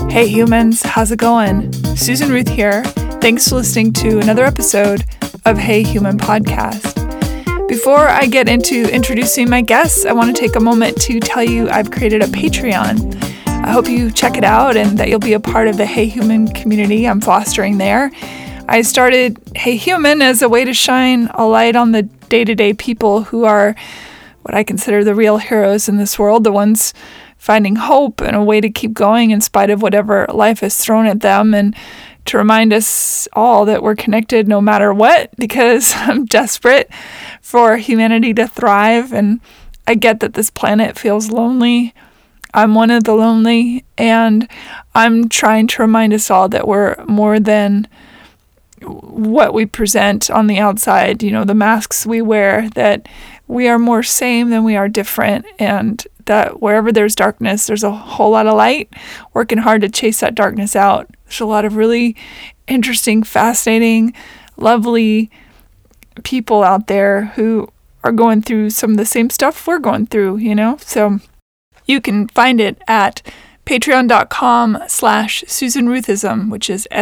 Hey humans, how's it going? Susan Ruth here. Thanks for listening to another episode of Hey Human Podcast. Before I get into introducing my guests, I want to take a moment to tell you I've created a Patreon. I hope you check it out and that you'll be a part of the Hey Human community I'm fostering there. I started Hey Human as a way to shine a light on the day-to-day people who are what I consider the real heroes in this world, the ones finding hope and a way to keep going in spite of whatever life has thrown at them, and to remind us all that we're connected no matter what, because I'm desperate for humanity to thrive, and I get that this planet feels lonely. I'm one of the lonely, and I'm trying to remind us all that we're more than what we present on the outside, the masks we wear, that we are more same than we are different, and that wherever there's darkness, there's a whole lot of light, working hard to chase that darkness out. There's a lot of really interesting, fascinating, lovely people out there who are going through some of the same stuff we're going through, So you can find it at patreon.com/Susan Ruthism, which is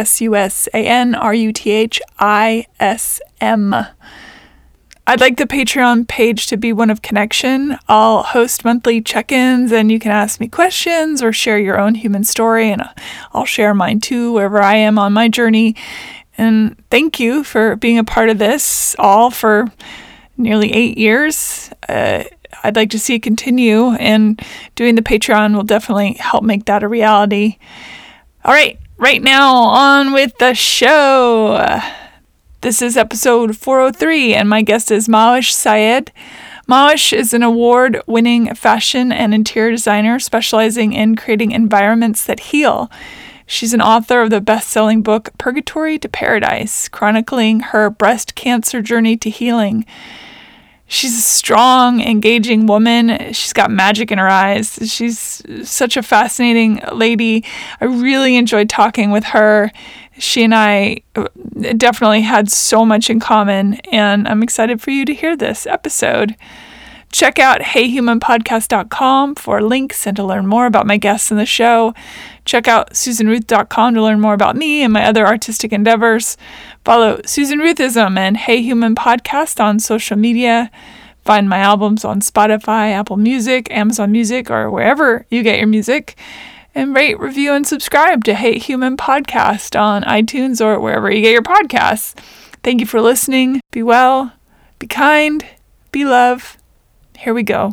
SUSANRUTHISM. I'd like the Patreon page to be one of connection. I'll host monthly check-ins, and you can ask me questions or share your own human story, and I'll share mine too, wherever I am on my journey. And thank you for being a part of this, all for nearly 8 years. I'd like to see it continue, and doing the Patreon will definitely help make that a reality. All right now, on with the show. This is episode 403, and my guest is Mawish Syed. Mawish is an award-winning fashion and interior designer specializing in creating environments that heal. She's an author of the best-selling book Purgatory to Paradise, chronicling her breast cancer journey to healing. She's a strong, engaging woman. She's got magic in her eyes. She's such a fascinating lady. I really enjoyed talking with her. She and I definitely had so much in common, and I'm excited for you to hear this episode. Check out heyhumanpodcast.com for links and to learn more about my guests in the show. Check out susanruth.com to learn more about me and my other artistic endeavors. Follow Susan Ruthism and Hey Human Podcast on social media. Find my albums on Spotify, Apple Music, Amazon Music, or wherever you get your music. And rate, review, and subscribe to Hey Human Podcast on iTunes or wherever you get your podcasts. Thank you for listening. Be well, be kind, be love. Here we go.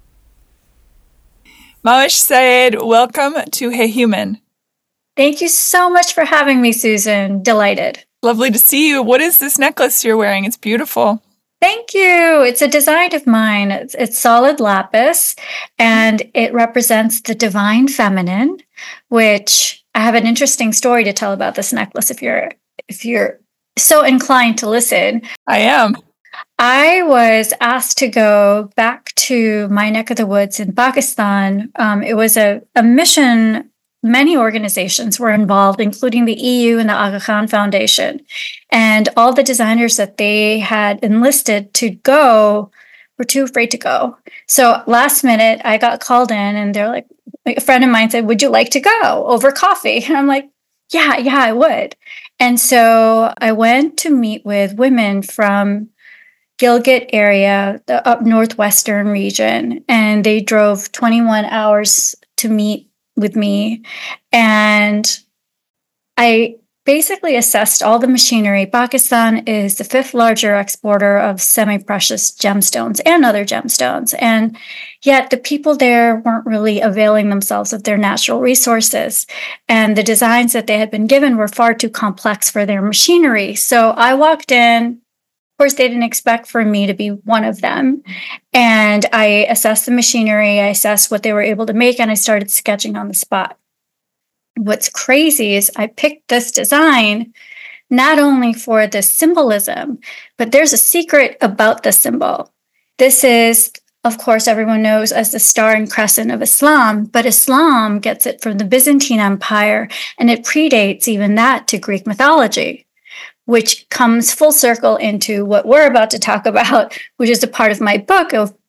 Mawish Syed, welcome to Hey Human. Thank you so much for having me, Susan. Delighted. Lovely to see you. What is this necklace you're wearing? It's beautiful. Thank you. It's a design of mine. It's solid lapis, and it represents the divine feminine, which I have an interesting story to tell about this necklace if you're so inclined to listen. I am. I was asked to go back to my neck of the woods in Pakistan. It was a mission. Many organizations were involved, including the EU and the Aga Khan Foundation. And all the designers that they had enlisted to go were too afraid to go. So last minute, I got called in, and they're like, a friend of mine said, "Would you like to go over coffee?" And I'm like, yeah, I would. And so I went to meet with women from Gilgit area, the up northwestern region, and they drove 21 hours to meet with me, and I basically assessed all the machinery. Pakistan is the 5th largest exporter of semi-precious gemstones and other gemstones, and yet the people there weren't really availing themselves of their natural resources, and the designs that they had been given were far too complex for their machinery. So I walked in. Of course, they didn't expect for me to be one of them. And I assessed the machinery, I assessed what they were able to make, and I started sketching on the spot. What's crazy is I picked this design not only for the symbolism, but there's a secret about the symbol. This is, of course, everyone knows as the star and crescent of Islam, but Islam gets it from the Byzantine Empire, and it predates even that to Greek mythology, which comes full circle into what we're about to talk about, which is a part of my book of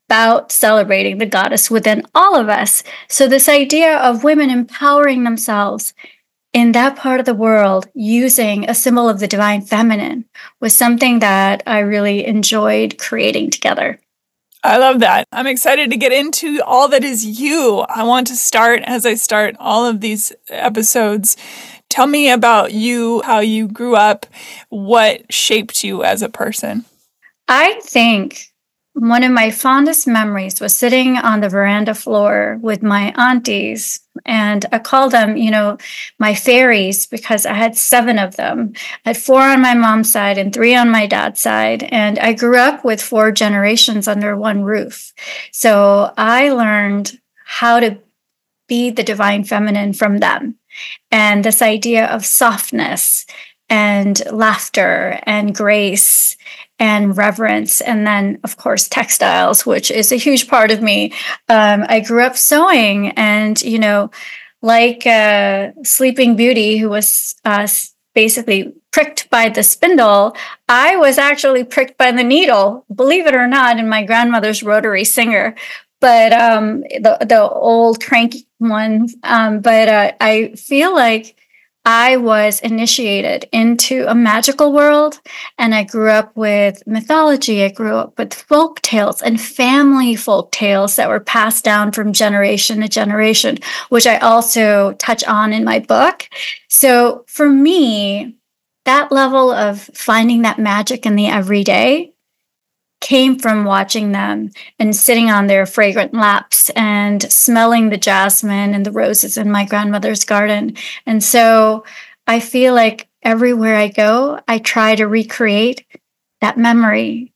about celebrating the goddess within all of us. So this idea of women empowering themselves in that part of the world using a symbol of the divine feminine was something that I really enjoyed creating together. I love that. I'm excited to get into all that is you. I want to start, as I start all of these episodes, tell me about you, how you grew up, what shaped you as a person. I think one of my fondest memories was sitting on the veranda floor with my aunties, and I call them, my fairies, because I had 7 of them. I had 4 on my mom's side and 3 on my dad's side. And I grew up with 4 generations under one roof. So I learned how to be the divine feminine from them. And this idea of softness and laughter and grace and reverence, and then, of course, textiles, which is a huge part of me. I grew up sewing, and, like Sleeping Beauty, who was basically pricked by the spindle, I was actually pricked by the needle, believe it or not, in my grandmother's rotary singer. But the old cranky one. But I feel like I was initiated into a magical world, and I grew up with mythology. I grew up with folk tales and family folk tales that were passed down from generation to generation, which I also touch on in my book. So for me, that level of finding that magic in the everyday came from watching them and sitting on their fragrant laps and smelling the jasmine and the roses in my grandmother's garden. And so I feel like everywhere I go, I try to recreate that memory.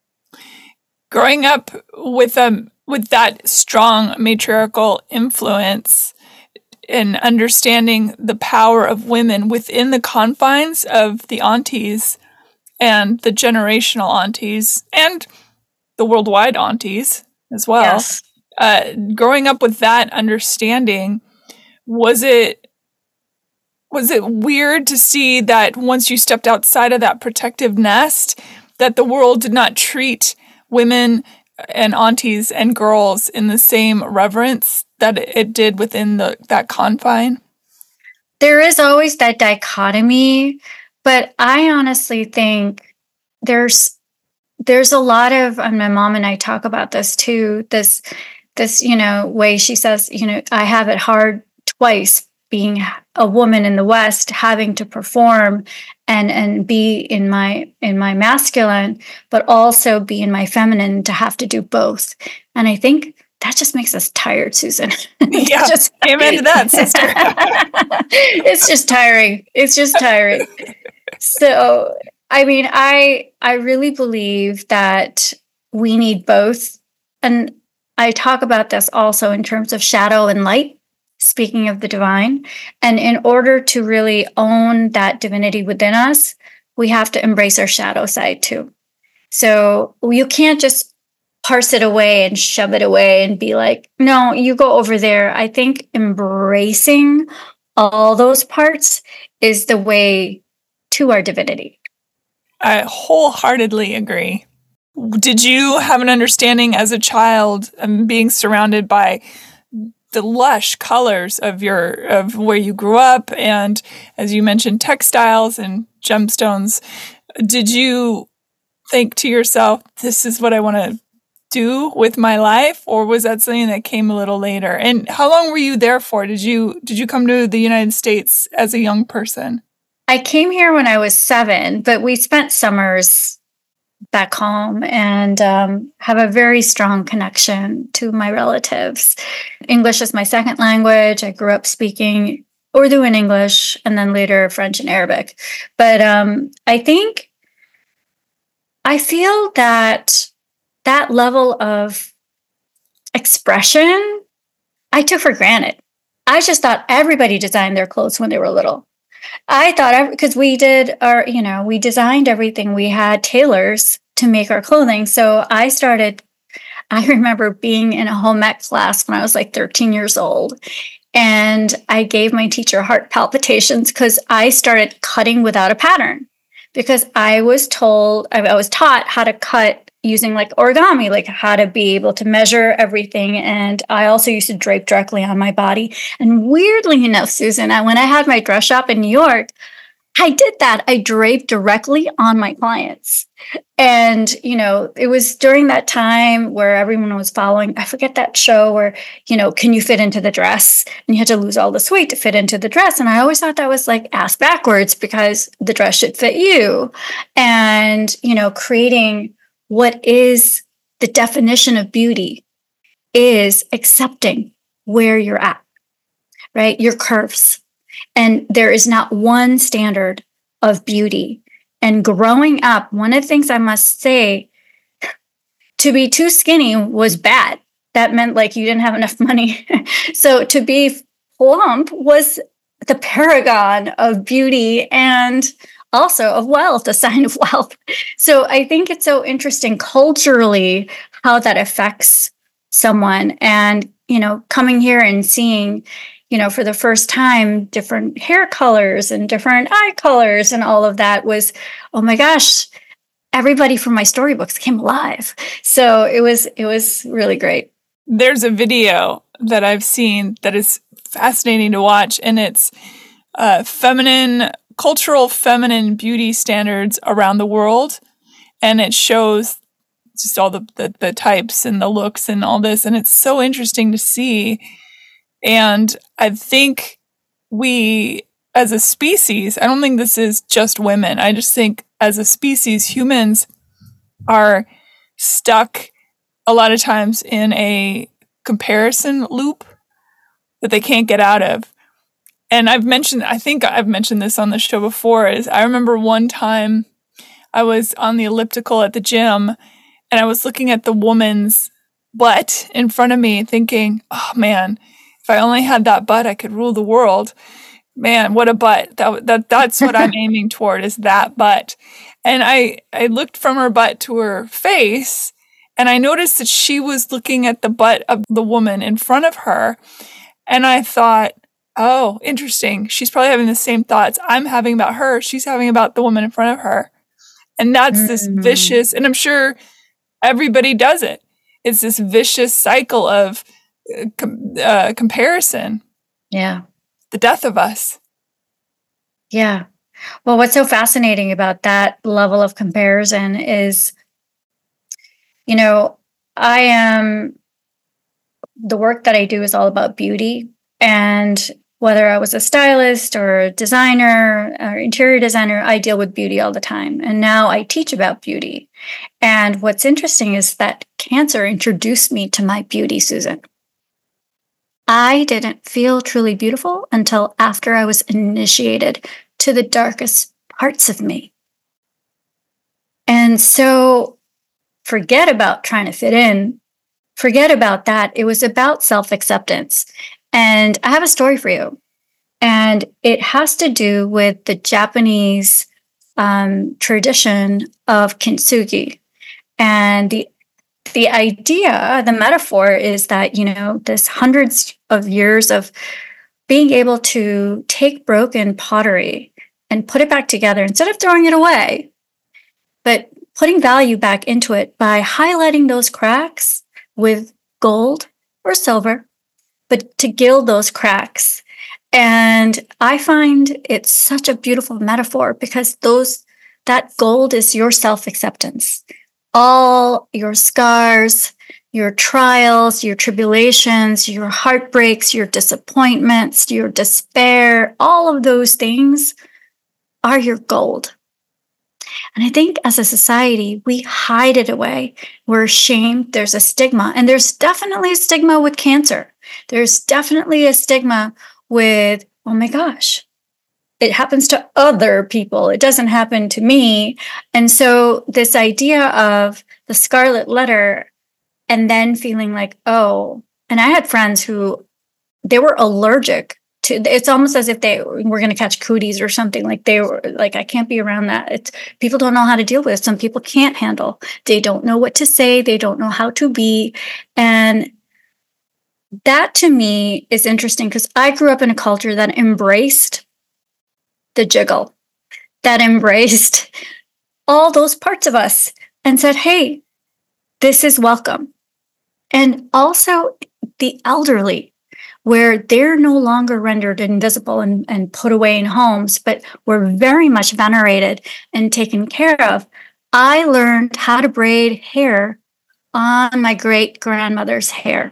Growing up with that strong matriarchal influence and understanding the power of women within the confines of the aunties and the generational aunties and the worldwide aunties as well. Yes. Growing up with that understanding, was it weird to see that once you stepped outside of that protective nest, that the world did not treat women and aunties and girls in the same reverence that it did within that confine? There is always that dichotomy. But I honestly think there's a lot of, and my mom and I talk about this too, this way she says, I have it hard twice being a woman in the West, having to perform and be in my masculine, but also be in my feminine, to have to do both. And I think that just makes us tired, Susan. Yeah, amen to that, sister. It's just tiring. So, I mean, I really believe that we need both. And I talk about this also in terms of shadow and light, speaking of the divine. And in order to really own that divinity within us, we have to embrace our shadow side too. So you can't just parse it away and shove it away and be like, no, you go over there. I think embracing all those parts is the way to our divinity. I wholeheartedly agree. Did you have an understanding as a child, being surrounded by the lush colors of where you grew up, and as you mentioned, textiles and gemstones? Did you think to yourself, this is what I want to do with my life, or was that something that came a little later? And how long were you there for? Did you come to the United States as a young person? I came here when I was 7, but we spent summers back home and have a very strong connection to my relatives. English is my second language. I grew up speaking Urdu and English, and then later French and Arabic. But I feel that level of expression I took for granted. I just thought everybody designed their clothes when they were little. I thought, because we designed everything. We had tailors to make our clothing. So I remember being in a home ec class when I was like 13 years old. And I gave my teacher heart palpitations because I started cutting without a pattern, because I was taught how to cut using like origami, like how to be able to measure everything. And I also used to drape directly on my body. And weirdly enough, Susan, when I had my dress shop in New York, I did that. I draped directly on my clients. And, it was during that time where everyone was following, I forget that show where, can you fit into the dress? And you had to lose all this weight to fit into the dress. And I always thought that was like ass backwards because the dress should fit you. And, creating what is the definition of beauty is accepting where you're at, right? Your curves. And there is not one standard of beauty. And growing up, one of the things I must say, to be too skinny was bad. That meant like you didn't have enough money. So to be plump was the paragon of beauty and also of wealth, a sign of wealth. So I think it's so interesting culturally how that affects someone. And, coming here and seeing, for the first time, different hair colors and different eye colors and all of that was, oh my gosh, everybody from my storybooks came alive. So it was really great. There's a video that I've seen that is fascinating to watch, and it's cultural feminine beauty standards around the world. And it shows just all the types and the looks and all this. And it's so interesting to see. And I think we, as a species, I don't think this is just women. I just think as a species, humans are stuck a lot of times in a comparison loop that they can't get out of. And I think I've mentioned this on the show before, is I remember one time I was on the elliptical at the gym and I was looking at the woman's butt in front of me thinking, oh man, if I only had that butt, I could rule the world. Man, what a butt. That's what I'm aiming toward, is that butt. And I looked from her butt to her face, and I noticed that she was looking at the butt of the woman in front of her. And I thought, oh, interesting. She's probably having the same thoughts I'm having about her. She's having about the woman in front of her. And that's this vicious, and I'm sure everybody does it. It's this vicious cycle of comparison. Yeah. The death of us. Yeah. Well, what's so fascinating about that level of comparison is, the work that I do is all about beauty. And whether I was a stylist or a designer or interior designer, I deal with beauty all the time. And now I teach about beauty. And what's interesting is that cancer introduced me to my beauty, Susan. I didn't feel truly beautiful until after I was initiated to the darkest parts of me. And so forget about trying to fit in. Forget about that. It was about self-acceptance. And I have a story for you. And it has to do with the Japanese tradition of kintsugi. And the idea, the metaphor is that, this hundreds of years of being able to take broken pottery and put it back together instead of throwing it away, but putting value back into it by highlighting those cracks with gold or silver, but to gild those cracks. And I find it's such a beautiful metaphor because that gold is your self-acceptance. All your scars, your trials, your tribulations, your heartbreaks, your disappointments, your despair, all of those things are your gold. And I think as a society, we hide it away. We're ashamed. There's a stigma. And there's definitely a stigma with cancer. There's definitely a stigma with, oh my gosh, it happens to other people. It doesn't happen to me. And so this idea of the scarlet letter and then feeling like, oh, and I had friends who they were allergic to, it's almost as if they were going to catch cooties or something. Like they were like, I can't be around that. People don't know how to deal with it. Some people can't handle. They don't know what to say. They don't know how to be. And that to me is interesting because I grew up in a culture that embraced the jiggle, that embraced all those parts of us and said, hey, this is welcome. And also the elderly, where they're no longer rendered invisible and put away in homes, but were very much venerated and taken care of. I learned how to braid hair on my great-grandmother's hair.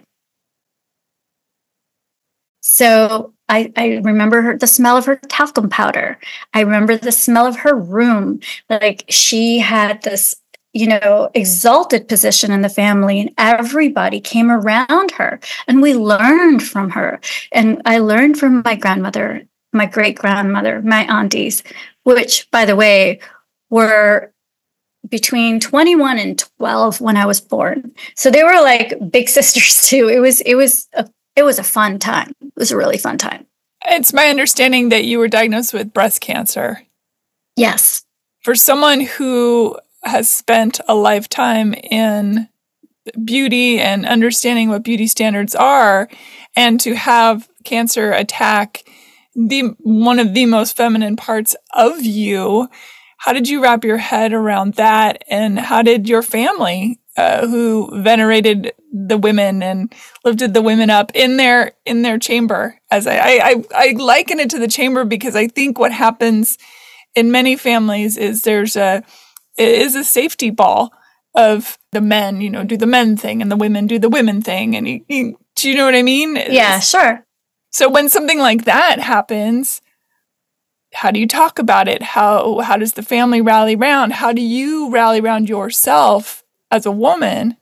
So I remember the smell of her talcum powder. I remember the smell of her room. Like, she had this, exalted position in the family, and everybody came around her, and we learned from her. And I learned from my grandmother, my great-grandmother, my aunties, which, by the way, were between 21 and 12 when I was born. So they were like big sisters too. It was a fun time. It was a really fun time. It's my understanding that you were diagnosed with breast cancer. Yes. For someone who has spent a lifetime in beauty and understanding what beauty standards are, and to have cancer attack one of the most feminine parts of you, how did you wrap your head around that? And how did your family, who venerated the women and lifted the women up in their chamber, as I liken it to the chamber, because I think what happens in many families is it is a safety ball of the men, do the men thing, and the women do the women thing. And do you know what I mean? Yeah, sure. So when something like that happens, how do you talk about it? How does the family rally around? How do you rally around yourself as a woman?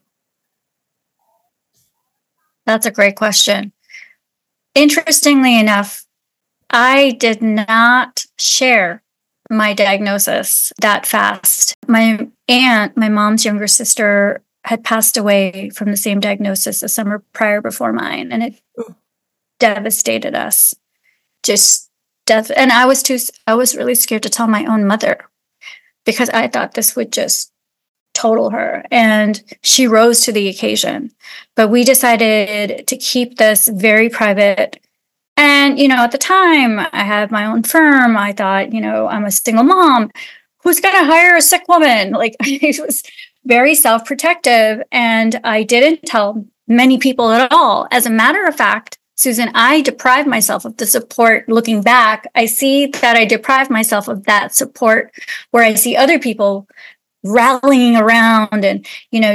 That's a great question. Interestingly enough, I did not share my diagnosis that fast. My aunt, my mom's younger sister, had passed away from the same diagnosis the summer prior before mine, and it devastated us. Just death. And I was really scared to tell my own mother, because I thought this would just total her. And she rose to the occasion. But we decided to keep this very private. And, at the time, I had my own firm. I thought, I'm a single mom. Who's going to hire a sick woman? Like, I was very self-protective, and I didn't tell many people at all. As a matter of fact, Susan, I deprived myself of the support. Looking back, I see that I deprived myself of that support, where I see other people rallying around and,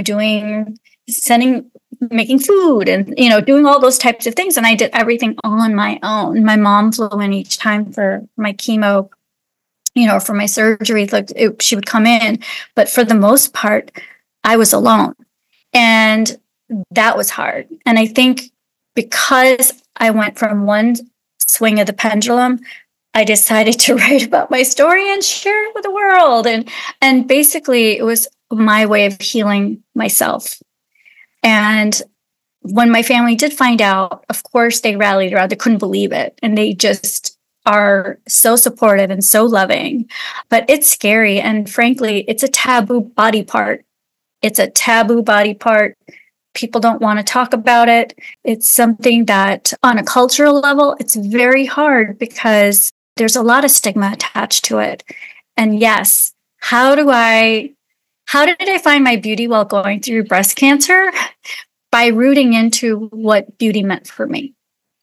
making food and, doing all those types of things. And I did everything on my own. My mom flew in each time for my chemo, for my surgery. She would come in, but for the most part, I was alone. And that was hard. And I think because I went from one swing of the pendulum, I decided to write about my story and share it with the world. And basically, it was my way of healing myself. And when my family did find out, of course, they rallied around. They couldn't believe it. And they just are so supportive and so loving. But it's scary. And frankly, it's a taboo body part. It's a taboo body part. People don't want to talk about it. It's something that on a cultural level, it's very hard because there's a lot of stigma attached to it. And yes, how did I find my beauty while going through breast cancer? By rooting into what beauty meant for me.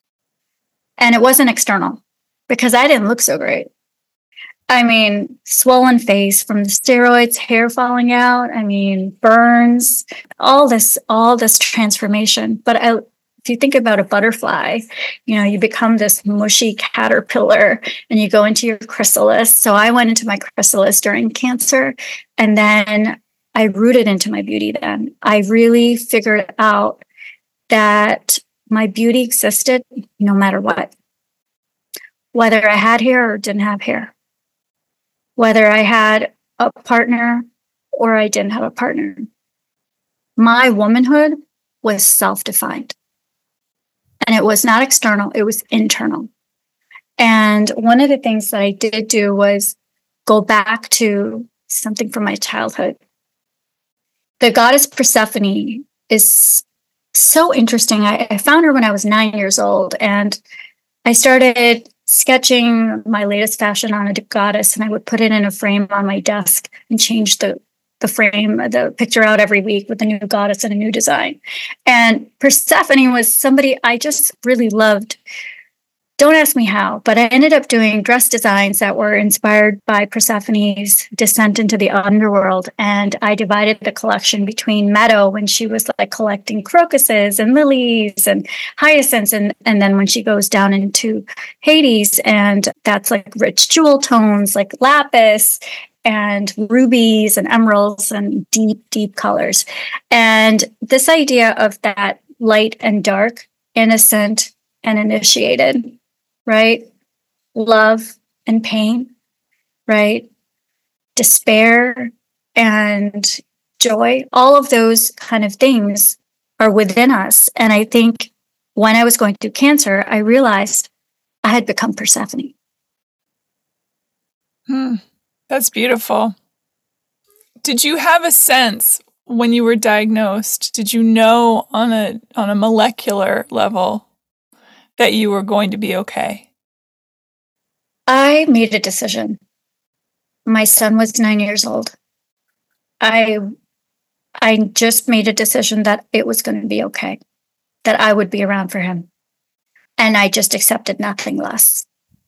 And it wasn't external, because I didn't look so great. I mean, swollen face from the steroids, hair falling out, burns, all this transformation. But if you think about a butterfly, you become this mushy caterpillar and you go into your chrysalis. So I went into my chrysalis during cancer, and then I rooted into my beauty then. I really figured out that my beauty existed no matter what. Whether I had hair or didn't have hair. Whether I had a partner or I didn't have a partner. My womanhood was self-defined. And it was not external, it was internal. And one of the things that I did do was go back to something from my childhood. The goddess Persephone is so interesting. I found her when I was 9 years old, and I started sketching my latest fashion on a goddess, and I would put it in a frame on my desk and change the the frame, the picture out every week with a new goddess and a new design. And Persephone was somebody I just really loved. Don't ask me how, but I ended up doing dress designs that were inspired by Persephone's descent into the underworld. And I divided the collection between Meadow, when she was like collecting crocuses and lilies and hyacinths. And then when she goes down into Hades, and that's like rich jewel tones like lapis and rubies and emeralds and deep, deep colors. And this idea of that light and dark, innocent and initiated, right? Love and pain, right? Despair and joy, all of those kind of things are within us. And I think when I was going through cancer, I realized I had become Persephone. That's beautiful. Did you have a sense when you were diagnosed? Did you know on a molecular level that you were going to be okay? I made a decision. My son was 9 years old. I just made a decision that it was going to be okay, that I would be around for him. And I just accepted nothing less.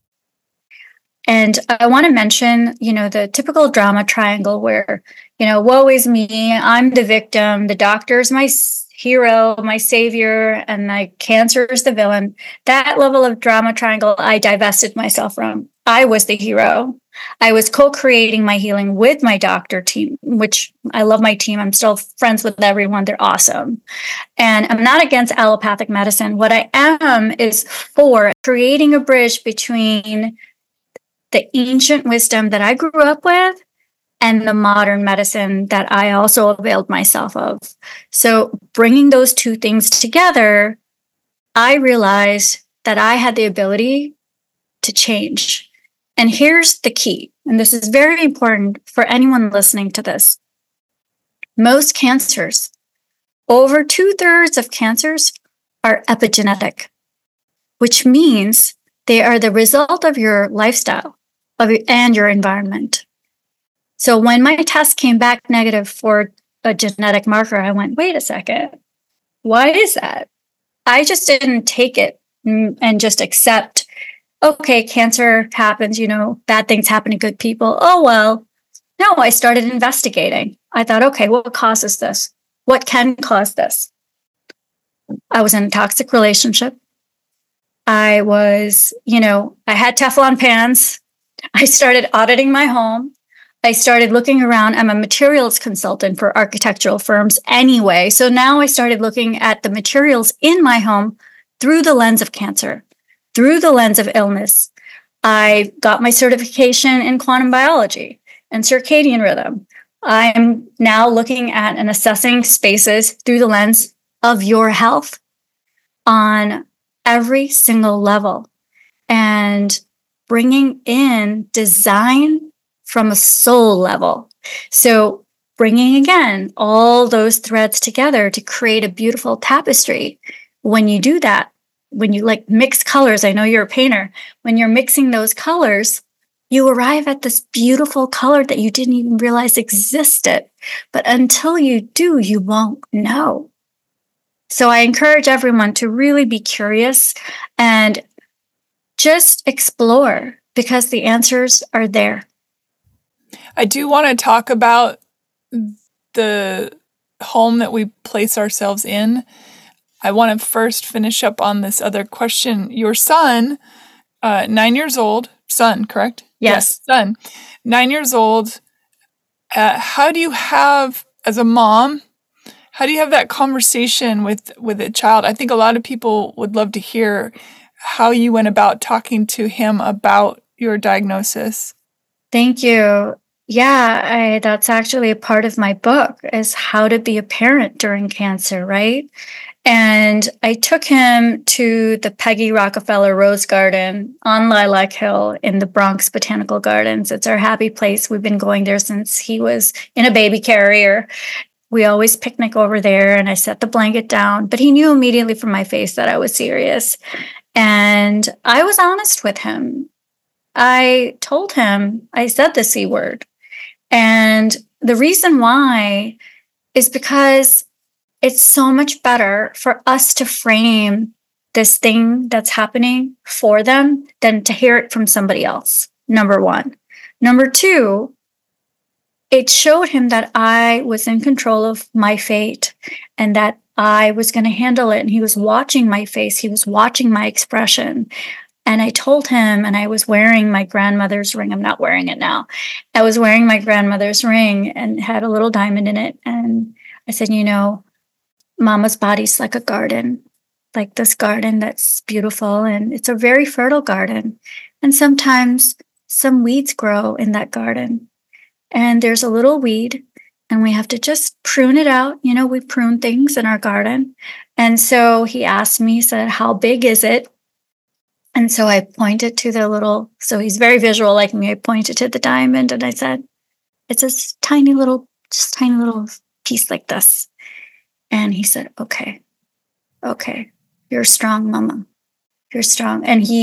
And I want to mention, the typical drama triangle where, woe is me, I'm the victim, the doctor's my hero, my savior, and my cancer is the villain. That level of drama triangle, I divested myself from. I was the hero. I was co-creating my healing with my doctor team, which I love my team. I'm still friends with everyone. They're awesome. And I'm not against allopathic medicine. What I am is for creating a bridge between the ancient wisdom that I grew up with and the modern medicine that I also availed myself of. So bringing those two things together, I realized that I had the ability to change. And here's the key, and this is very important for anyone listening to this. Most cancers, over 2/3 of cancers, are epigenetic, which means they are the result of your lifestyle and your environment. So when my test came back negative for a genetic marker, I went, wait a second, why is that? I just didn't take it and just accept, okay, cancer happens, bad things happen to good people. Oh, well, no, I started investigating. I thought, okay, what causes this? What can cause this? I was in a toxic relationship. I was, I had Teflon pans. I started auditing my home. I started looking around. I'm a materials consultant for architectural firms anyway. So now I started looking at the materials in my home through the lens of cancer, through the lens of illness. I got my certification in quantum biology and circadian rhythm. I'm now looking at and assessing spaces through the lens of your health on every single level and bringing in design from a soul level. So bringing again all those threads together to create a beautiful tapestry. When you do that, when you mix colors, I know you're a painter, when you're mixing those colors, you arrive at this beautiful color that you didn't even realize existed. But until you do, you won't know. So I encourage everyone to really be curious and just explore, because the answers are there. I do want to talk about the home that we place ourselves in. I want to first finish up on this other question. Your son, 9 years old, son, correct? Yes, son, 9 years old. How do you have, as a mom, how do you have that conversation with a child? I think a lot of people would love to hear how you went about talking to him about your diagnosis. Thank you. Yeah, that's actually a part of my book, is how to be a parent during cancer, right? And I took him to the Peggy Rockefeller Rose Garden on Lilac Hill in the Bronx Botanical Gardens. It's our happy place. We've been going there since he was in a baby carrier. We always picnic over there, and I set the blanket down, but he knew immediately from my face that I was serious. And I was honest with him. I told him, I said the C word. And the reason why is because it's so much better for us to frame this thing that's happening for them than to hear it from somebody else. Number one. Number two, it showed him that I was in control of my fate and that I was going to handle it. And he was watching my face. He was watching my expression. And I told him, and I was wearing my grandmother's ring. I'm not wearing it now. I was wearing my grandmother's ring and had a little diamond in it. And I said, Mama's body's like a garden, like this garden that's beautiful. And it's a very fertile garden. And sometimes some weeds grow in that garden. And there's a little weed, and we have to just prune it out. We prune things in our garden. And so he asked me, he said, how big is it? And so I pointed to so he's very visual like me. I pointed to the diamond and I said, it's a tiny little piece like this. And he said, okay, you're strong, Mama. You're strong. And he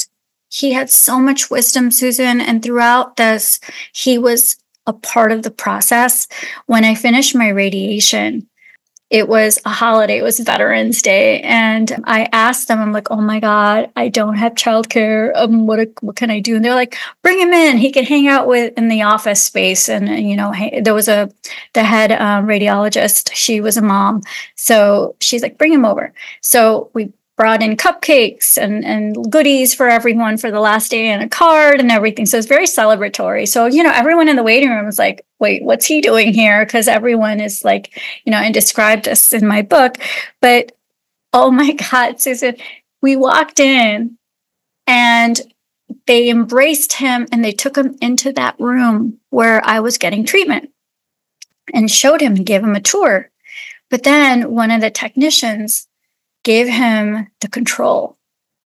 had so much wisdom, Susan. And throughout this, he was a part of the process. When I finished my radiation, it was a holiday. It was Veterans Day. And I asked them, I'm like, oh my God, I don't have childcare. What can I do? And they're like, bring him in. He can hang out in the office space. And, there was the head radiologist. She was a mom. So she's like, bring him over. So we brought in cupcakes and goodies for everyone for the last day and a card and everything. So it's very celebratory. So, everyone in the waiting room was like, wait, what's he doing here? Because everyone is like, I described this in my book. But, oh my God, Susan, we walked in and they embraced him and they took him into that room where I was getting treatment and showed him and gave him a tour. But then one of the technicians gave him the control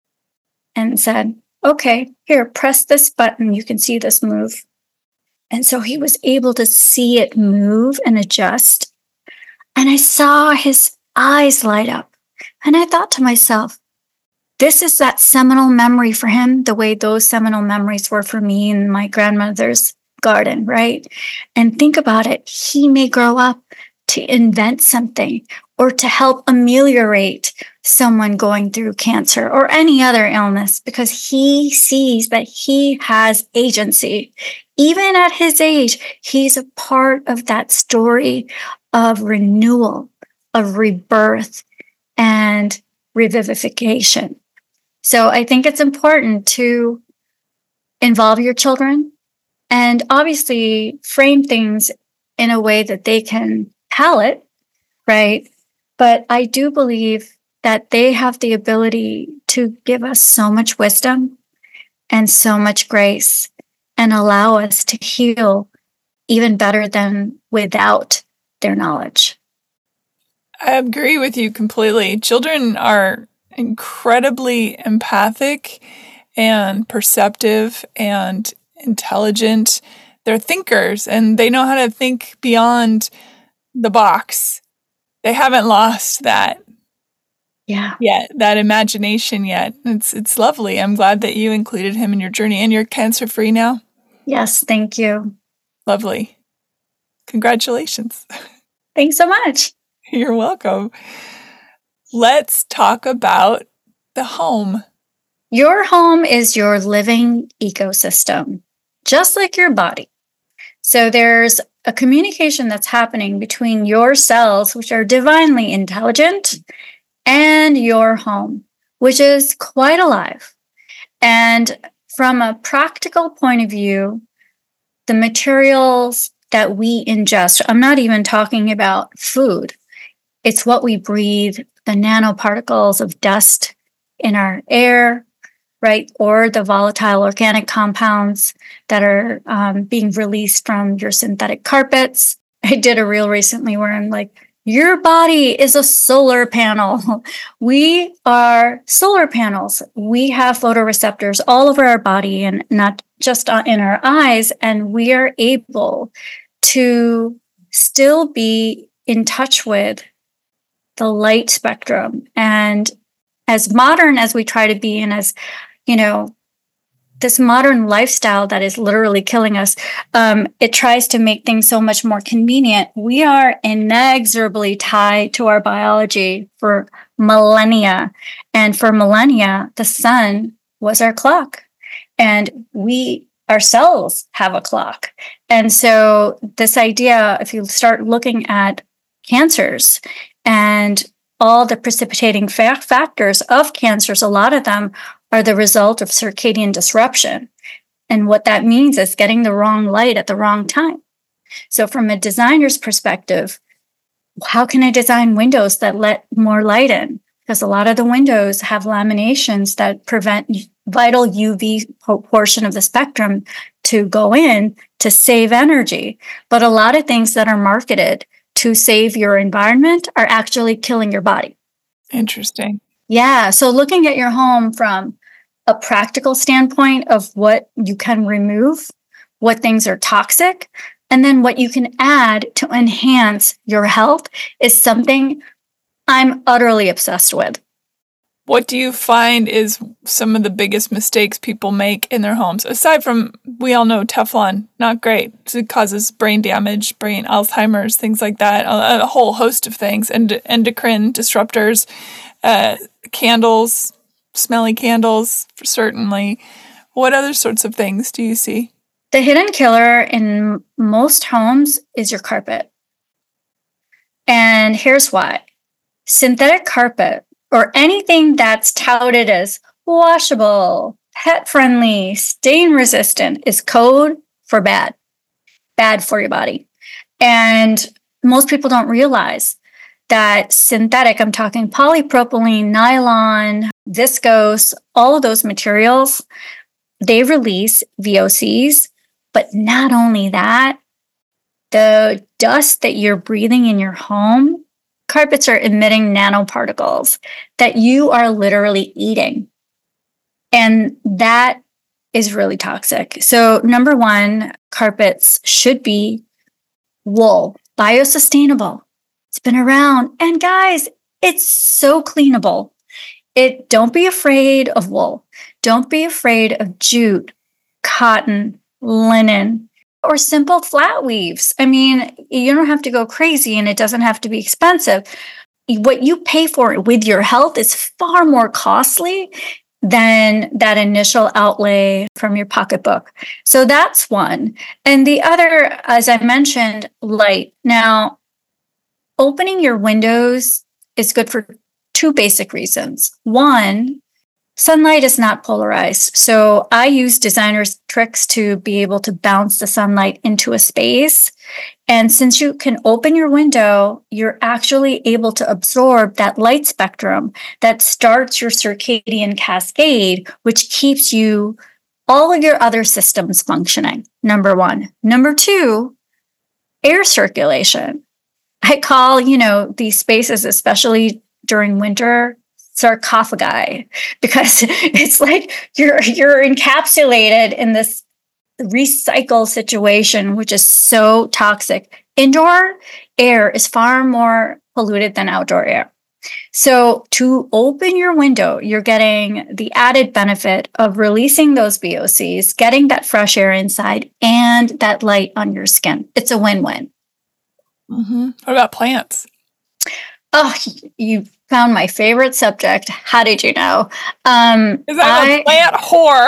and said, okay, here, press this button. You can see this move. And so he was able to see it move and adjust. And I saw his eyes light up. And I thought to myself, this is that seminal memory for him, the way those seminal memories were for me in my grandmother's garden, right? And think about it. He may grow up to invent something or to help ameliorate someone going through cancer or any other illness because he sees that he has agency. Even at his age, he's a part of that story of renewal, of rebirth, and revivification. So I think it's important to involve your children and obviously frame things in a way that they can palate, right? But I do believe that they have the ability to give us so much wisdom and so much grace and allow us to heal even better than without their knowledge. I agree with you completely. Children are incredibly empathic and perceptive and intelligent. They're thinkers and they know how to think beyond the box. They haven't lost that yet, that imagination yet. It's lovely. I'm glad that you included him in your journey. And you're cancer-free now? Yes, thank you. Lovely. Congratulations. Thanks so much. You're welcome. Let's talk about the home. Your home is your living ecosystem, just like your body. So there's a communication that's happening between your cells, which are divinely intelligent, and your home, which is quite alive. And from a practical point of view, the materials that we ingest, I'm not even talking about food. It's what we breathe, the nanoparticles of dust in our air, right? Or the volatile organic compounds that are being released from your synthetic carpets. I did a reel recently where I'm like, your body is a solar panel. We are solar panels. We have photoreceptors all over our body and not just in our eyes. And we are able to still be in touch with the light spectrum. And as modern as we try to be and as, this modern lifestyle that is literally killing us, it tries to make things so much more convenient. We are inexorably tied to our biology for millennia. And for millennia, the sun was our clock. And we ourselves have a clock. And so this idea, if you start looking at cancers and all the precipitating factors of cancers, a lot of them are the result of circadian disruption. And what that means is getting the wrong light at the wrong time. So from a designer's perspective, how can I design windows that let more light in? Because a lot of the windows have laminations that prevent vital UV portion of the spectrum to go in to save energy. But a lot of things that are marketed to save your environment are actually killing your body. Interesting. Yeah. So looking at your home from a practical standpoint of what you can remove, what things are toxic, and then what you can add to enhance your health is something I'm utterly obsessed with. What do you find is some of the biggest mistakes people make in their homes? Aside from, we all know Teflon, not great. It causes brain damage, brain Alzheimer's, things like that, a whole host of things, and endocrine disruptors, candles, smelly candles, certainly. What other sorts of things do you see? The hidden killer in most homes is your carpet. And here's why. Synthetic carpet, or anything that's touted as washable, pet-friendly, stain-resistant, is code for bad for your body. And most people don't realize that synthetic, I'm talking polypropylene, nylon, viscose, all of those materials, they release VOCs. But not only that, the dust that you're breathing in your home, carpets are emitting nanoparticles that you are literally eating. And that is really toxic. So number one, carpets should be wool, biosustainable. It's been around. And guys, it's so cleanable. Don't be afraid of wool. Don't be afraid of jute, cotton, linen, or simple flat weaves. I mean, you don't have to go crazy and it doesn't have to be expensive. What you pay for it with your health is far more costly than that initial outlay from your pocketbook. So that's one. And the other, as I mentioned, light. Now, opening your windows is good for two basic reasons. One, sunlight is not polarized. So I use designer's tricks to be able to bounce the sunlight into a space. And since you can open your window, you're actually able to absorb that light spectrum that starts your circadian cascade, which keeps all of your other systems functioning. Number one. Number two, air circulation. I call, these spaces, especially during winter, sarcophagi, because it's like you're encapsulated in this recycle situation, which is so toxic. Indoor air is far more polluted than outdoor air. So to open your window, you're getting the added benefit of releasing those VOCs, getting that fresh air inside, and that light on your skin. It's a win-win. Mm-hmm. What about plants? Oh, you found my favorite subject. How did you know? Because I'm a plant whore.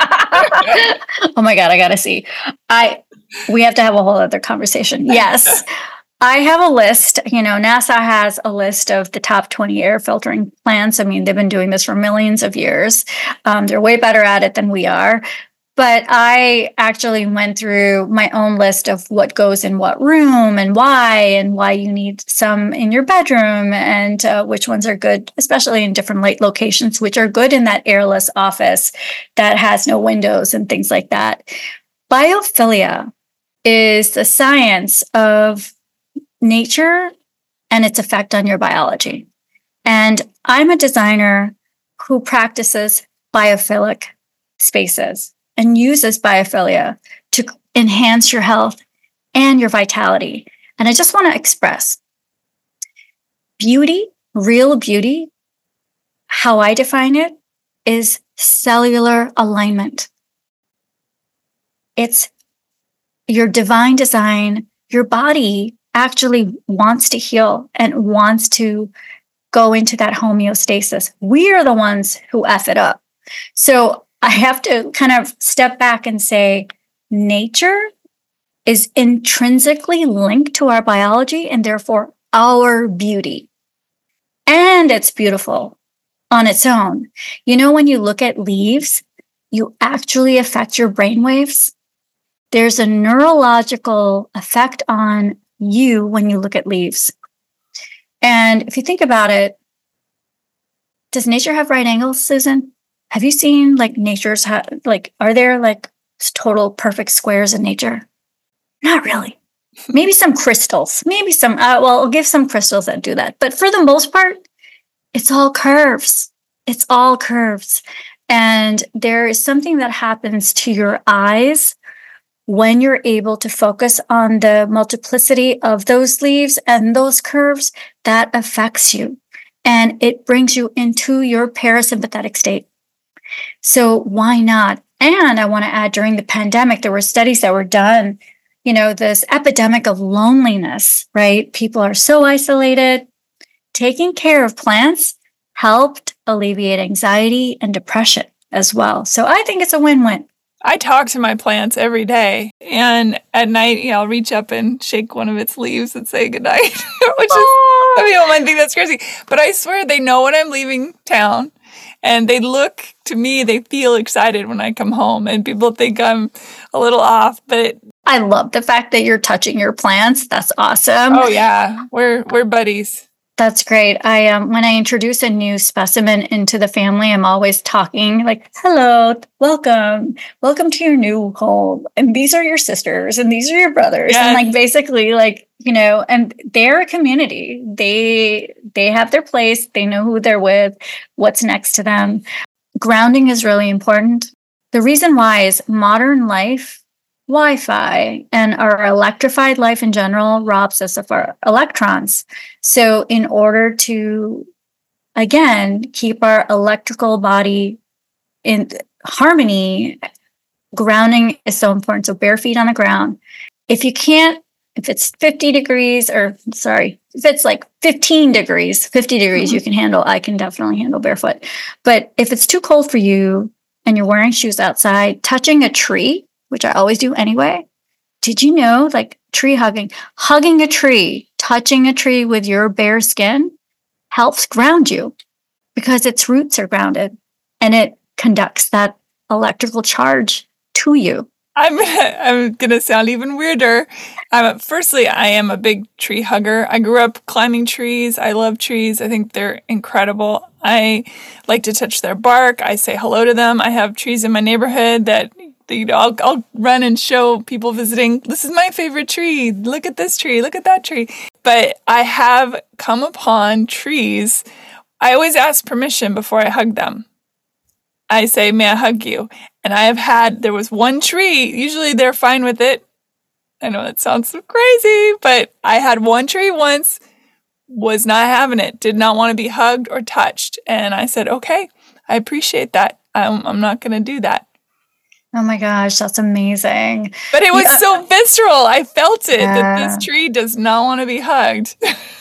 Oh my God, I gotta see. We have to have a whole other conversation. Yes. I have a list. NASA has a list of the top 20 air filtering plants. I mean, they've been doing this for millions of years. They're way better at it than we are. But I actually went through my own list of what goes in what room and why you need some in your bedroom and which ones are good, especially in different light locations, which are good in that airless office that has no windows and things like that. Biophilia is the science of nature and its effect on your biology. And I'm a designer who practices biophilic spaces and uses biophilia to enhance your health and your vitality. And I just want to express beauty, real beauty, how I define it, is cellular alignment. It's your divine design. Your body actually wants to heal and wants to go into that homeostasis. We are the ones who F it up. So I have to kind of step back and say, nature is intrinsically linked to our biology and therefore our beauty. And it's beautiful on its own. You know, when you look at leaves, you actually affect your brainwaves. There's a neurological effect on you when you look at leaves. And if you think about it, does nature have right angles, Susan? Have you seen like nature's, are there like total perfect squares in nature? Not really. Maybe some crystals, maybe some, I'll give some crystals that do that. But for the most part, it's all curves. It's all curves. And there is something that happens to your eyes when you're able to focus on the multiplicity of those leaves and those curves that affects you. And it brings you into your parasympathetic state. So why not? And I want to add, during the pandemic, there were studies that were done, this epidemic of loneliness, right? People are so isolated. Taking care of plants helped alleviate anxiety and depression as well. So I think it's a win-win. I talk to my plants every day, and at night, I'll reach up and shake one of its leaves and say goodnight, which is, people might think that's crazy, but I swear they know when I'm leaving town, and they feel excited when I come home, and people think I'm a little off, but I love the fact that you're touching your plants. That's awesome. Oh yeah, we're buddies. That's great. When I introduce a new specimen into the family, I'm always talking like, hello, welcome to your new home. And these are your sisters and these are your brothers. Yes. And like, basically and they're a community. They have their place. They know who they're with, what's next to them. Grounding is really important. The reason why is modern life, Wi-Fi, and our electrified life in general robs us of our electrons. So in order to, again, keep our electrical body in harmony, grounding is so important. So bare feet on the ground. If it's 50 degrees, if it's like 15 degrees, 50 degrees, you can handle. I can definitely handle barefoot. But if it's too cold for you and you're wearing shoes outside, touching a tree, which I always do anyway. Did you know, like tree hugging a tree, touching a tree with your bare skin helps ground you because its roots are grounded and it conducts that electrical charge to you. I'm gonna sound even weirder. Firstly, I am a big tree hugger. I grew up climbing trees. I love trees. I think they're incredible. I like to touch their bark. I say hello to them. I have trees in my neighborhood that I'll run and show people visiting, this is my favorite tree. Look at this tree. Look at that tree. But I have come upon trees. I always ask permission before I hug them. I say, may I hug you? And there was one tree. Usually they're fine with it. I know that sounds so crazy, but I had one tree once, was not having it, did not want to be hugged or touched. And I said, okay, I appreciate that. I'm not going to do that. Oh my gosh, that's amazing. But it was so visceral. I felt it that this tree does not want to be hugged.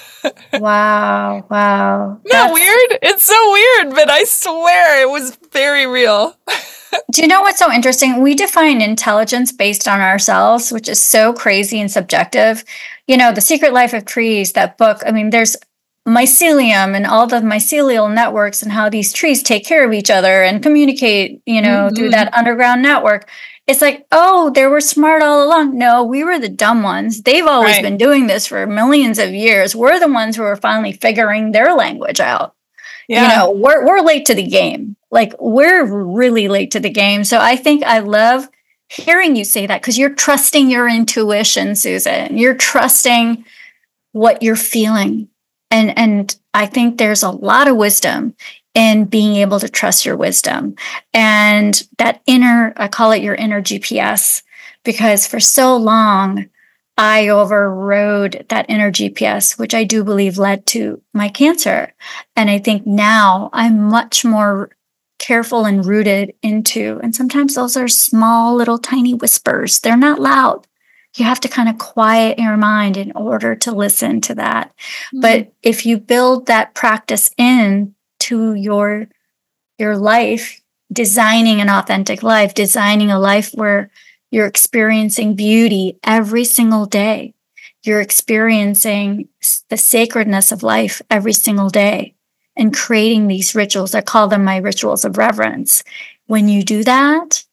Wow. Isn't that weird? It's so weird, but I swear it was very real. Do you know what's so interesting? We define intelligence based on ourselves, which is so crazy and subjective. The Secret Life of Trees, that book, there's mycelium and all the mycelial networks and how these trees take care of each other and communicate, through that underground network. It's like, oh, they were smart all along. No, we were the dumb ones. They've always been doing this for millions of years. We're the ones who are finally figuring their language out. Yeah. We're late to the game. Like, we're really late to the game. So I think I love hearing you say that because you're trusting your intuition, Susan. You're trusting what you're feeling. And I think there's a lot of wisdom in being able to trust your wisdom and that I call it your inner GPS, because for so long I overrode that inner GPS, which I do believe led to my cancer. And I think now I'm much more careful and rooted into. And sometimes those are small, little, tiny whispers. They're not loud. You have to kind of quiet your mind in order to listen to that. Mm-hmm. But if you build that practice in to your life, designing an authentic life, designing a life where you're experiencing beauty every single day, you're experiencing the sacredness of life every single day, and creating these rituals. I call them my rituals of reverence. When you do that,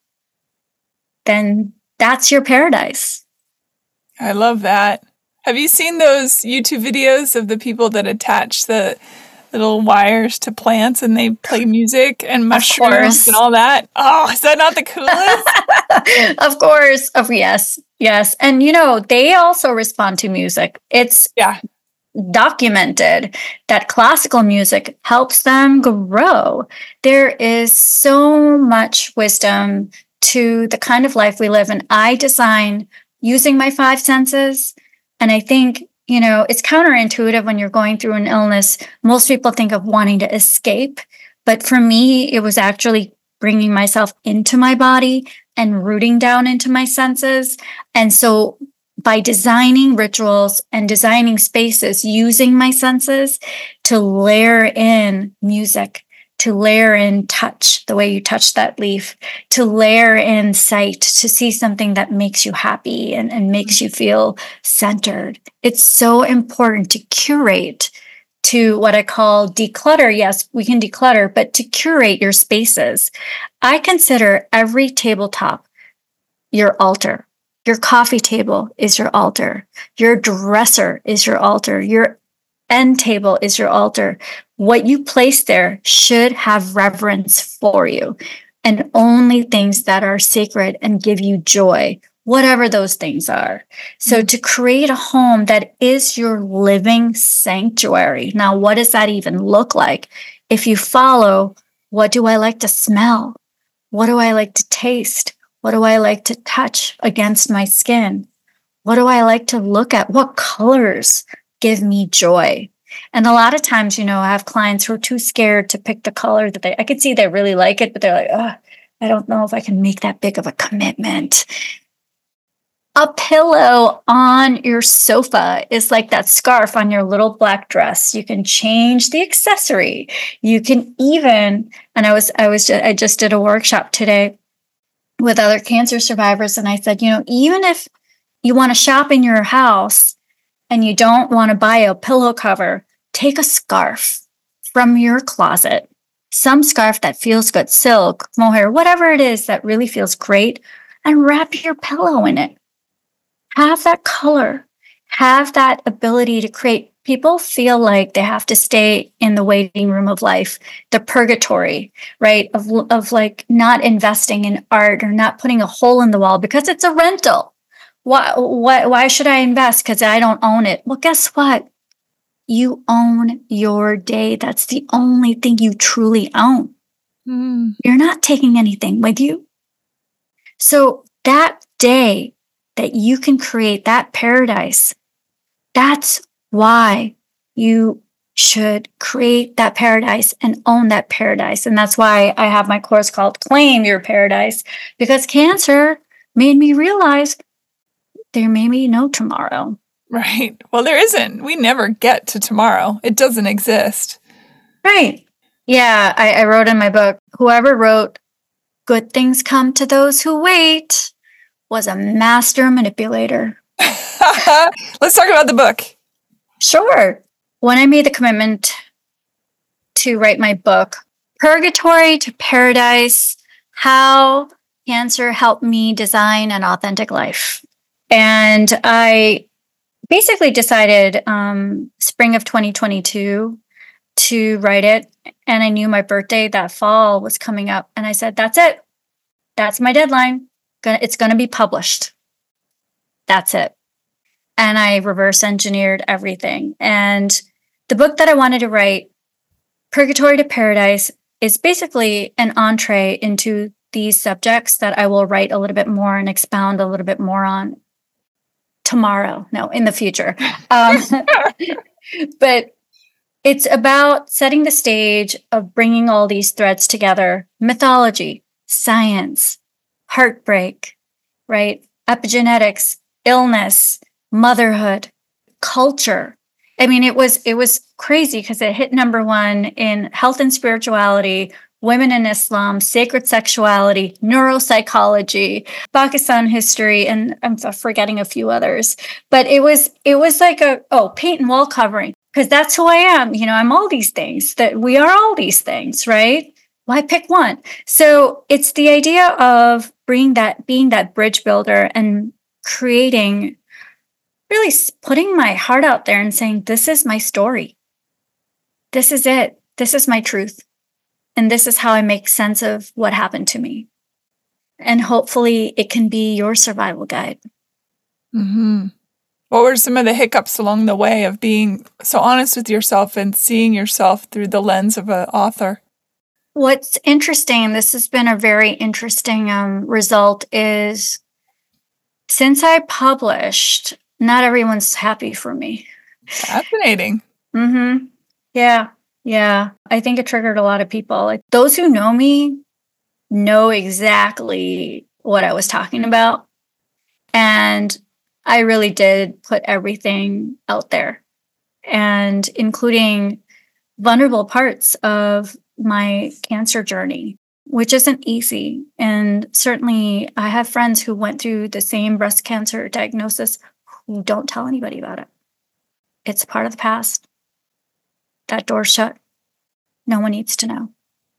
then that's your paradise. I love that. Have you seen those YouTube videos of the people that attach the little wires to plants and they play music and mushrooms and all that? Oh, is that not the coolest? Of course. Oh, yes. Yes. And, they also respond to music. It's documented that classical music helps them grow. There is so much wisdom to the kind of life we live in. I design using my 5 senses. And I think, it's counterintuitive when you're going through an illness. Most people think of wanting to escape. But for me, it was actually bringing myself into my body and rooting down into my senses. And so by designing rituals and designing spaces using my senses to layer in music, to layer in touch, the way you touch that leaf, to layer in sight, to see something that makes you happy and makes you feel centered. It's so important to curate, to what I call declutter. Yes, we can declutter, but to curate your spaces. I consider every tabletop your altar. Your coffee table is your altar. Your dresser is your altar. Your end table is your altar. What you place there should have reverence for you, and only things that are sacred and give you joy, whatever those things are. So to create a home that is your living sanctuary. Now, what does that even look like? If you follow, what do I like to smell? What do I like to taste? What do I like to touch against my skin? What do I like to look at? What colors give me joy? And a lot of times, I have clients who are too scared to pick the color that I could see they really like it, but they're like, oh, I don't know if I can make that big of a commitment. A pillow on your sofa is like that scarf on your little black dress. You can change the accessory. You can even, and I just did a workshop today with other cancer survivors. And I said, even if you want to shop in your house and you don't want to buy a pillow cover, take a scarf from your closet, some scarf that feels good, silk, mohair, whatever it is that really feels great, and wrap your pillow in it. Have that color, have that ability to create. People feel like they have to stay in the waiting room of life, the purgatory, right? Of like not investing in art or not putting a hole in the wall because it's a rental. Why should I invest? Because I don't own it. Well, guess what? You own your day. That's the only thing you truly own. You're not taking anything with you. So that day that you can create that paradise, that's why you should create that paradise and own that paradise. And that's why I have my course called Claim Your Paradise, because cancer made me realize there may be no tomorrow. Right. Well, there isn't. We never get to tomorrow. It doesn't exist. Right. Yeah. I wrote in my book, whoever wrote "Good things come to those who wait" was a master manipulator. Let's talk about the book. Sure. When I made the commitment to write my book, Purgatory to Paradise, How Cancer Helped Me Design an Authentic Life. And I basically decided spring of 2022 to write it. And I knew my birthday that fall was coming up. And I said, that's it. That's my deadline. It's going to be published. That's it. And I reverse engineered everything. And the book that I wanted to write, Purgatory to Paradise, is basically an entree into these subjects that I will write a little bit more and expound a little bit more on tomorrow. No, in the future. But It's about setting the stage of bringing all these threads together: mythology, science, heartbreak, right? Epigenetics, illness, motherhood, culture. I mean, it was crazy because it hit number one in health and spirituality, women in Islam, sacred sexuality, neuropsychology, Pakistan history, and I'm forgetting a few others. But it was like paint and wall covering, because that's who I am. I'm all these things. That we are all these things, right? Why pick one? So it's the idea of being that bridge builder and creating, really putting my heart out there and saying, this is my story. This is it. This is my truth. And this is how I make sense of what happened to me. And hopefully it can be your survival guide. Mm-hmm. What were some of the hiccups along the way of being so honest with yourself and seeing yourself through the lens of an author? What's interesting, this has been a very interesting result, is since I published, not everyone's happy for me. Fascinating. Mm-hmm. Yeah. I think it triggered a lot of people. Like, those who know me know exactly what I was talking about. And I really did put everything out there, and including vulnerable parts of my cancer journey, which isn't easy. And certainly I have friends who went through the same breast cancer diagnosis who don't tell anybody about it. It's part of the past. That door's shut. No one needs to know.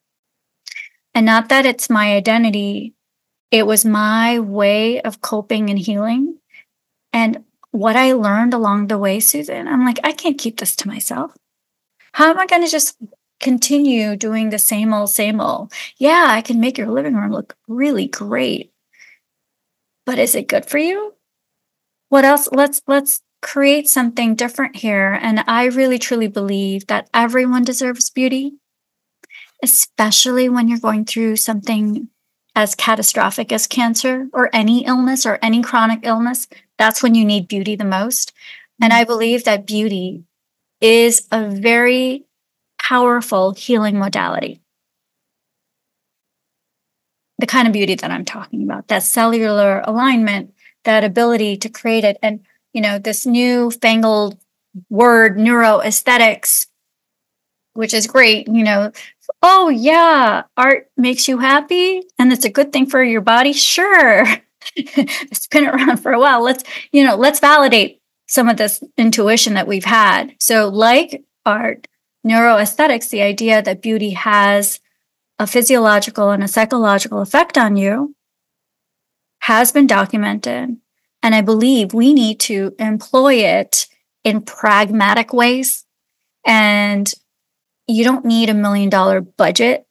And not that it's my identity. It was my way of coping and healing. And what I learned along the way, Susan, I'm like, I can't keep this to myself. How am I going to just continue doing the same old, same old? Yeah, I can make your living room look really great. But is it good for you? What else? Let's create something different here. And I really, truly believe that everyone deserves beauty, especially when you're going through something as catastrophic as cancer or any illness or any chronic illness. That's when you need beauty the most. And I believe that beauty is a very powerful healing modality. The kind of beauty that I'm talking about, that cellular alignment, that ability to create it. And, this newfangled word, neuroaesthetics, which is great. Oh yeah, art makes you happy and it's a good thing for your body. Sure. It's been around for a while. Let's validate some of this intuition that we've had. So like art, neuroaesthetics, the idea that beauty has a physiological and a psychological effect on you, has been documented. And I believe we need to employ it in pragmatic ways. And you don't need $1 million budget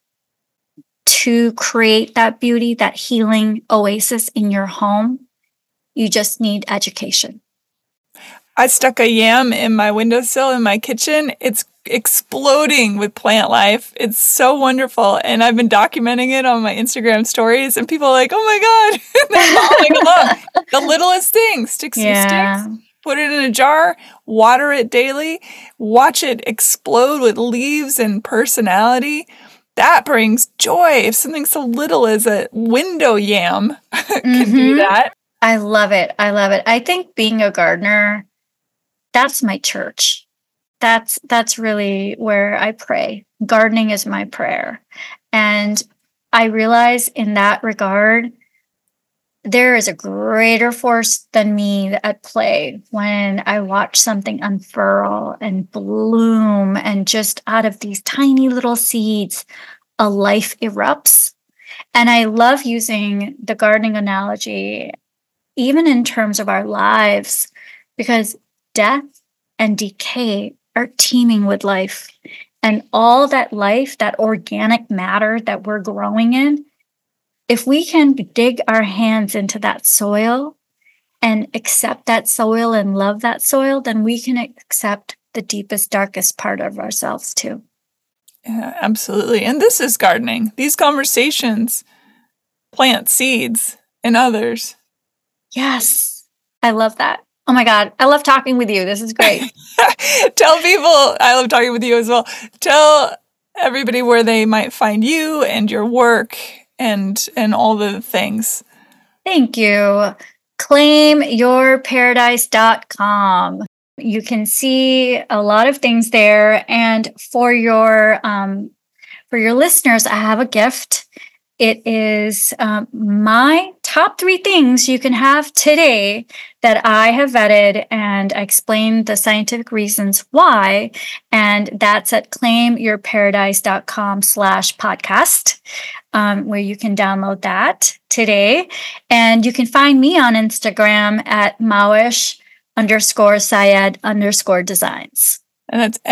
to create that beauty, that healing oasis in your home. You just need education. I stuck a yam in my windowsill in my kitchen. It's exploding with plant life. It's so wonderful. And I've been documenting it on my Instagram stories, and people are like, oh my God, they're following along. The littlest thing, stick some sticks, put it in a jar, water it daily, watch it explode with leaves and personality. That brings joy. If something so little as a window yam can do that. I love it. I think being a gardener, that's my church. That's really where I pray. Gardening is my prayer. And I realize in that regard, there is a greater force than me at play when I watch something unfurl and bloom, and just out of these tiny little seeds, a life erupts. And I love using the gardening analogy, even in terms of our lives, because death and decay are teeming with life. And all that life, that organic matter that we're growing in, if we can dig our hands into that soil and accept that soil and love that soil, then we can accept the deepest, darkest part of ourselves too. Yeah, absolutely. And this is gardening. These conversations plant seeds in others. Yes, I love that. Oh my God. I love talking with you. This is great. Tell people, I love talking with you as well. Tell everybody where they might find you and your work and all the things. Thank you. ClaimYourParadise.com. You can see a lot of things there. And for your listeners, I have a gift. It is my top 3 things you can have today that I have vetted, and I explain the scientific reasons why. And that's at claimyourparadise.com/podcast, where you can download that today. And you can find me on Instagram at Mahwish_Syed_designs. And that's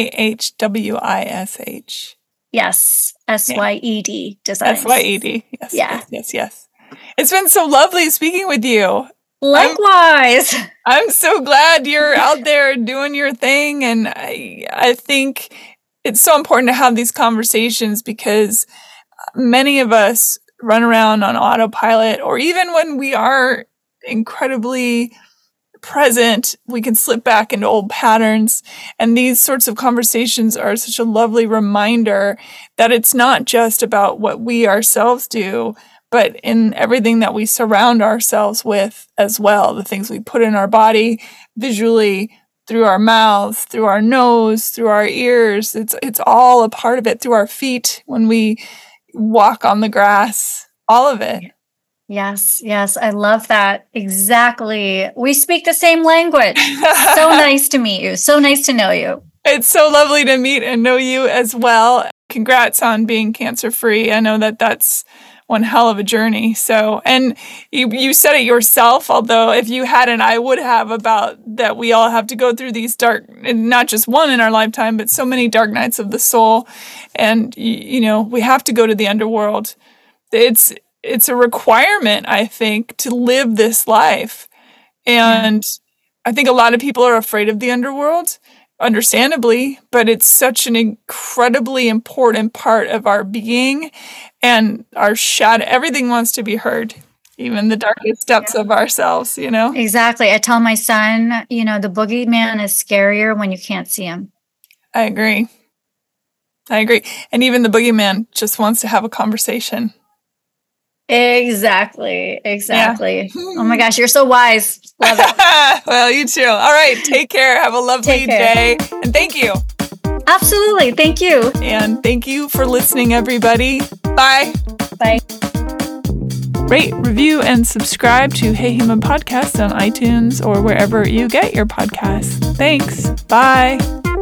Mahwish. Yes. SYED designs. SYED. Yes. Yeah. Yes. It's been so lovely speaking with you. Likewise. I'm so glad you're out there doing your thing. And I think it's so important to have these conversations because many of us run around on autopilot, or even when we are incredibly present, we can slip back into old patterns. And these sorts of conversations are such a lovely reminder that it's not just about what we ourselves do, but in everything that we surround ourselves with as well. The things we put in our body visually, through our mouth, through our nose, through our ears. It's all a part of it, through our feet when we walk on the grass, all of it. Yes. I love that. Exactly. We speak the same language. So nice to meet you. So nice to know you. It's so lovely to meet and know you as well. Congrats on being cancer-free. I know that that's one hell of a journey. So, and you said it yourself, although if you hadn't, I would have, about that we all have to go through these dark, and not just one in our lifetime, but so many dark nights of the soul. And, we have to go to the underworld. It's a requirement, I think, to live this life. And I think a lot of people are afraid of the underworld, understandably, but it's such an incredibly important part of our being and our shadow. Everything wants to be heard, even the darkest depths of ourselves, Exactly. I tell my son, the boogeyman is scarier when you can't see him. I agree. And even the boogeyman just wants to have a conversation. Exactly. Yeah. Oh my gosh, you're so wise. Love it. Well, you too. All right. Take care. Have a lovely day. And thank you. Absolutely. Thank you. And thank you for listening, everybody. Bye. Bye. Rate, review, and subscribe to Hey Human Podcast on iTunes or wherever you get your podcasts. Thanks. Bye.